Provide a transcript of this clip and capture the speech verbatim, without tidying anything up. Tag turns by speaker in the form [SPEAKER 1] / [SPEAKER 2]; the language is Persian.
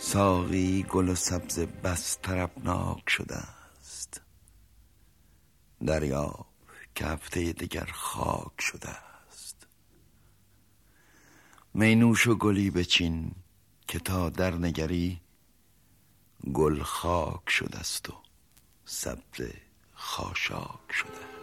[SPEAKER 1] ساقی گل و سبز بس طربناک شده است، دریاب که هفته دگر خاک شده است. می نوش و گلی بچین که تا در نگری، گل خاک شده است و سبز خاشاک شده است.